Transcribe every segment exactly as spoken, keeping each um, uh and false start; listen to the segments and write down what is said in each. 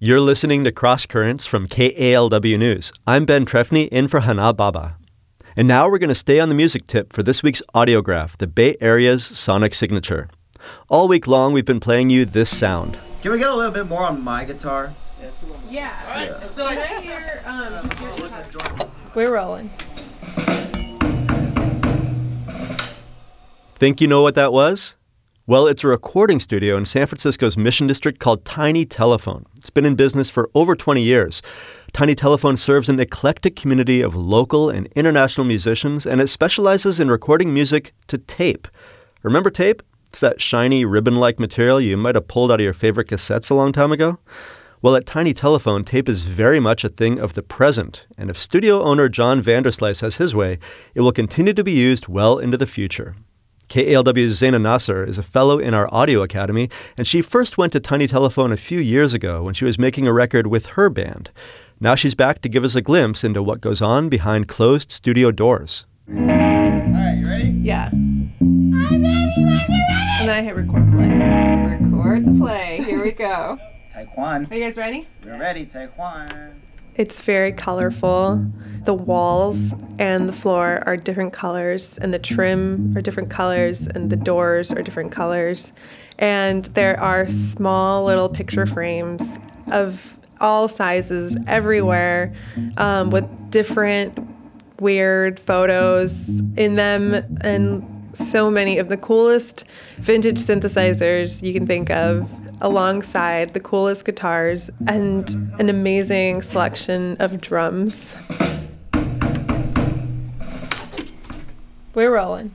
You're listening to Cross Currents from K A L W News. I'm Ben Trefny, in for Hana Baba. And now we're going to stay on the music tip for this week's Audiograph, the Bay Area's sonic signature. All week long, we've been playing you this sound. Can we get a little bit more on my guitar? Yeah. All right, yeah. Can I hear, um, just your guitar? We're rolling. Think you know what that was? Well, it's a recording studio in San Francisco's Mission District called Tiny Telephone. It's been in business for over twenty years. Tiny Telephone serves an eclectic community of local and international musicians, and it specializes in recording music to tape. Remember tape? It's that shiny ribbon-like material you might have pulled out of your favorite cassettes a long time ago. Well, at Tiny Telephone, tape is very much a thing of the present, and if studio owner John Vanderslice has his way, it will continue to be used well into the future. K A L W's Zaina Nasser is a fellow in our Audio Academy, and she first went to Tiny Telephone a few years ago when she was making a record with her band. Now she's back to give us a glimpse into what goes on behind closed studio doors. All right, you ready? Yeah. I'm ready, ready, ready. And then I hit record play. Record play. Here we go. Taekwon. Are you guys ready? We're ready, Taekwon. It's very colorful. The walls and the floor are different colors, and the trim are different colors, and the doors are different colors. And there are small little picture frames of all sizes everywhere, um, with different weird photos in them, and so many of the coolest vintage synthesizers you can think of, alongside the coolest guitars and an amazing selection of drums. We're rolling.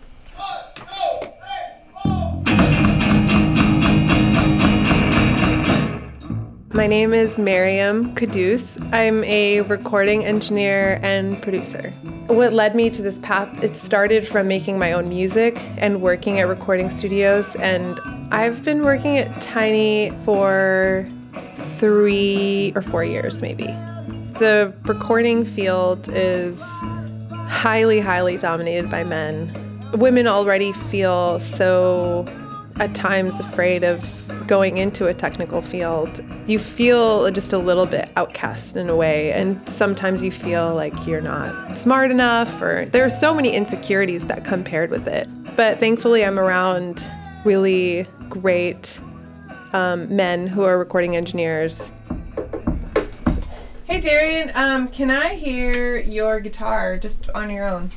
My name is Miriam Kudus. I'm a recording engineer and producer. What led me to this path, it started from making my own music and working at recording studios, and I've been working at Tiny for three or four years maybe. The recording field is highly, highly dominated by men. Women already feel so, at times, afraid of going into a technical field. You feel just a little bit outcast in a way, and sometimes you feel like you're not smart enough, or there are so many insecurities that come paired with it. But thankfully, I'm around really great um, men who are recording engineers. Hey Darian, um, can I hear your guitar just on your own?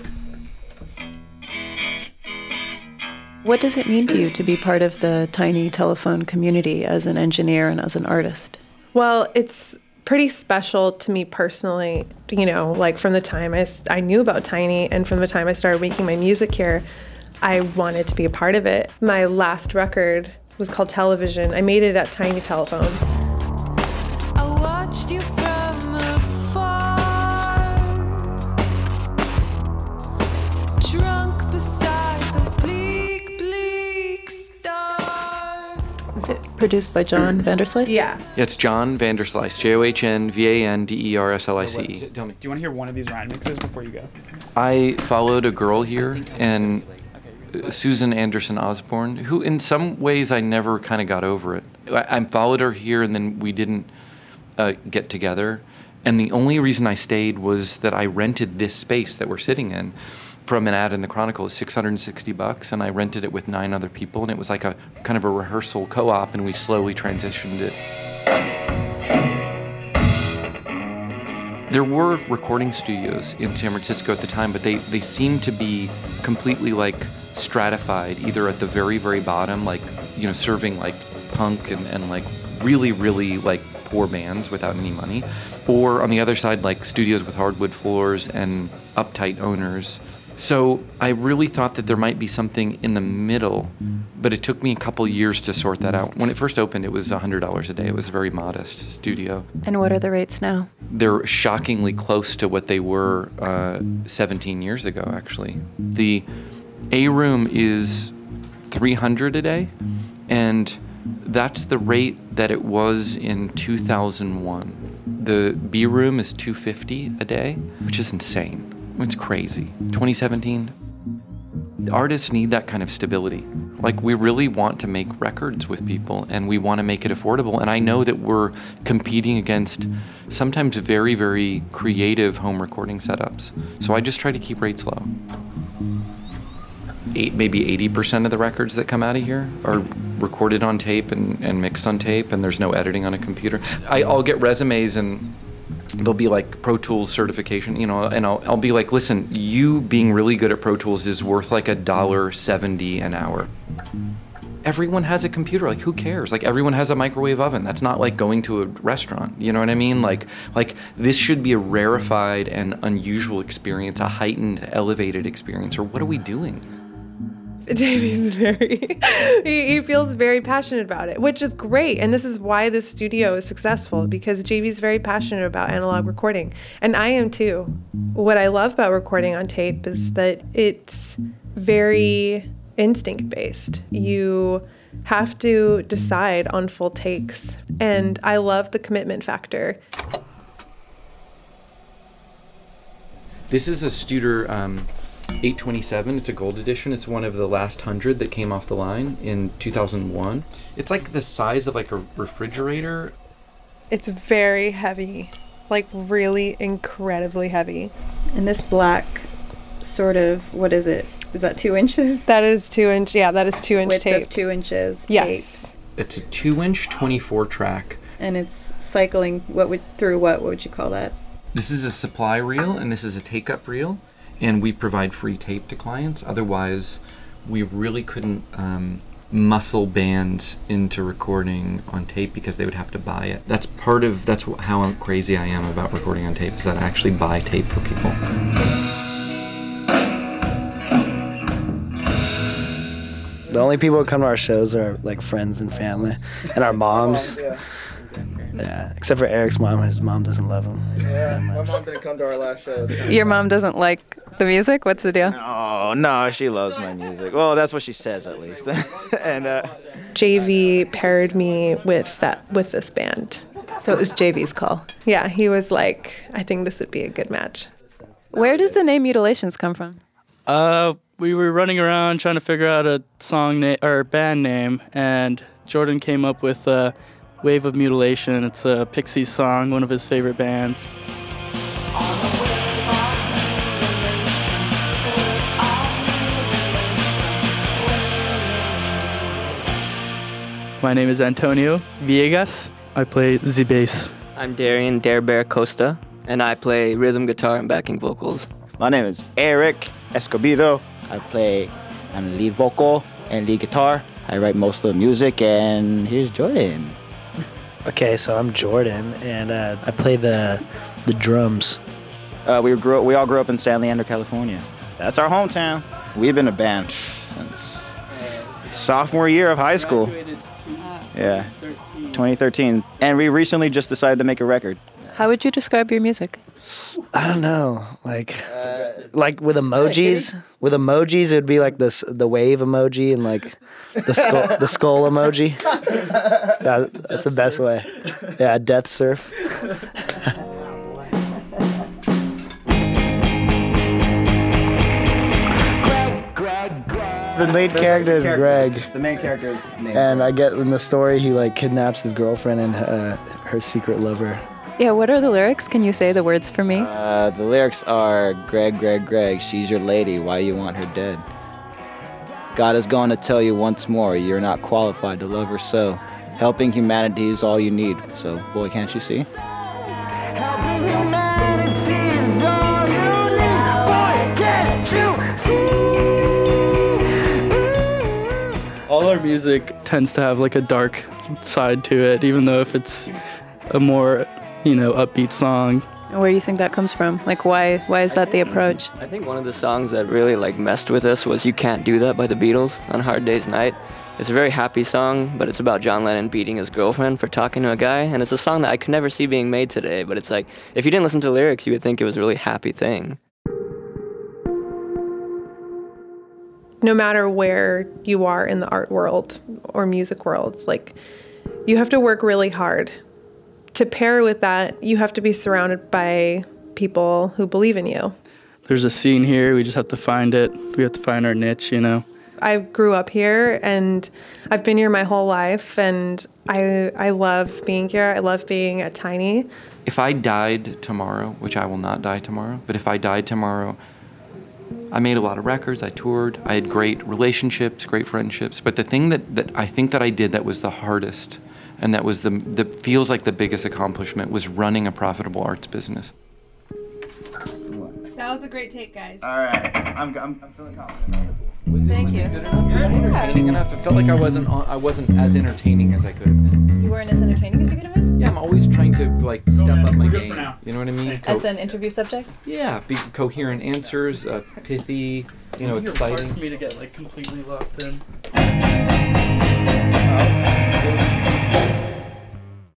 What does it mean to you to be part of the Tiny Telephone community as an engineer and as an artist? Well, it's pretty special to me personally, you know, like from the time I, I knew about Tiny and from the time I started making my music here, I wanted to be a part of it. My last record was called Television. I made it at Tiny Telephone. I watched you from afar, drunk beside those bleak, bleak stars. Was it produced by John Vanderslice? Yeah. Yeah, it's John Vanderslice, J O H N V A N D E R S L I C E. Tell me, do you want to hear one of these rhyme mixes before you go? I followed a girl here, and Susan Anderson Osborne, who in some ways I never kind of got over it. I, I followed her here, and then we didn't uh, get together. And the only reason I stayed was that I rented this space that we're sitting in from an ad in the Chronicle. It's six hundred sixty bucks, and I rented it with nine other people, and it was like a kind of a rehearsal co-op, and we slowly transitioned it. There were recording studios in San Francisco at the time, but they, they seemed to be completely like stratified, either at the very, very bottom, like, you know, serving like punk and, and like really, really like poor bands without any money, or on the other side, like studios with hardwood floors and uptight owners. So I really thought that there might be something in the middle, but it took me a couple years to sort that out. When it first opened, it was one hundred dollars a day. It was a very modest studio. And what are the rates now? They're shockingly close to what they were uh, seventeen years ago, actually. The A room is three hundred dollars a day, and that's the rate that it was in two thousand one. The B room is two hundred fifty dollars a day, which is insane. It's crazy. twenty seventeen. Artists need that kind of stability. Like, we really want to make records with people, and we want to make it affordable. And I know that we're competing against sometimes very, very creative home recording setups. So I just try to keep rates low. Eight, maybe eighty percent of the records that come out of here are recorded on tape and, and mixed on tape, and there's no editing on a computer. I, I'll get resumes and they'll be like Pro Tools certification, you know, and I'll, I'll be like, listen, you being really good at Pro Tools is worth like a dollar seventy an hour. Everyone has a computer. Like, who cares? Like, everyone has a microwave oven. That's not like going to a restaurant. You know what I mean? Like, like this should be a rarefied and unusual experience, a heightened, elevated experience. Or what are we doing? J V's very, he, he feels very passionate about it, which is great. And this is why this studio is successful, because J V's very passionate about analog recording. And I am too. What I love about recording on tape is that it's very instinct-based. You have to decide on full takes. And I love the commitment factor. This is a Studer um, eight twenty-seven. It's a gold edition. It's one of the last hundred that came off the line in two thousand one. It's like the size of like a refrigerator. It's very heavy, like really incredibly heavy. And this black sort of, what is it? Is that two inches? That is two inch. Yeah, that is two inch Width tape. of two inches. Yes. Tape. It's a two inch twenty-four track. And it's cycling. What would through what? What would you call that? This is a supply reel, and this is a take-up reel, and we provide free tape to clients. Otherwise, we really couldn't um, muscle bands into recording on tape because they would have to buy it. That's part of, that's wh- how crazy I am about recording on tape, is that I actually buy tape for people. The only people who come to our shows are like friends and family, and our moms. Yeah, except for Eric's mom. His mom doesn't love him. Yeah, my mom didn't come to our last show. Your mom doesn't like the music? What's the deal? Oh, no, she loves my music. Well, that's what she says, at least. and uh, J V paired me with that with this band. So it was J V's call. Yeah, he was like, I think this would be a good match. Where does the name Mutilations come from? Uh, we were running around trying to figure out a song name or band name, and Jordan came up with uh, Wave of Mutilation. It's a Pixies song, one of his favorite bands. My name is Antonio Villegas. I play the bass. I'm Darian Dare Bear Costa, and I play rhythm guitar and backing vocals. My name is Eric Escobedo. I play on lead vocal and lead guitar. I write most of the music, and here's Jordan. Okay, so I'm Jordan, and uh, I play the the drums. Uh, we grew we all grew up in San Leandro, California. That's our hometown. We've been a band since sophomore year of high school. Yeah, twenty thirteen. And we recently just decided to make a record. How would you describe your music? I don't know, like uh, like with emojis. With emojis, it would be like this the wave emoji and like the skull the skull emoji. That, that's the best way. Yeah, death surf. The main character is Greg. The main character is named And I get in the story he like kidnaps his girlfriend and uh, her secret lover. Yeah, what are the lyrics? Can you say the words for me? Uh, the lyrics are, Greg, Greg, Greg, she's your lady, why do you want her dead? God is going to tell you once more, you're not qualified to love her so. Helping humanity is all you need, so boy, can't you see? Helping humanity is all you need. Boy, can't you see? All our music tends to have like a dark side to it, even though if it's a more, you know, upbeat song. Where do you think that comes from? Like, why why is that the approach? I think one of the songs that really like messed with us was You Can't Do That by the Beatles on Hard Day's Night. It's a very happy song, but it's about John Lennon beating his girlfriend for talking to a guy, and it's a song that I could never see being made today, but it's like, if you didn't listen to the lyrics, you would think it was a really happy thing. No matter where you are in the art world or music world, like, you have to work really hard. To pair with that, you have to be surrounded by people who believe in you. there's a scene here. We just have to find it. We have to find our niche, you know. I grew up here, and I've been here my whole life, and I I love being here. I love being at Tiny. If I died tomorrow, which I will not die tomorrow, but if I died tomorrow, I made a lot of records, I toured, I had great relationships, great friendships, but the thing that, that I think that I did that was the hardest and that was the that feels like the biggest accomplishment was running a profitable arts business. That was a great take, guys. All right, I'm I'm, I'm feeling confident. Was Thank it, was you. It good enough? Was it entertaining enough? It felt like I wasn't on, I wasn't as entertaining as I could have been. You weren't as entertaining as you could have been? Yeah, I'm always trying to like step up my game. You know what I mean? As an interview subject? Yeah, be coherent answers, uh, pithy, you know, You're exciting. hard for me to get like completely locked in. Oh.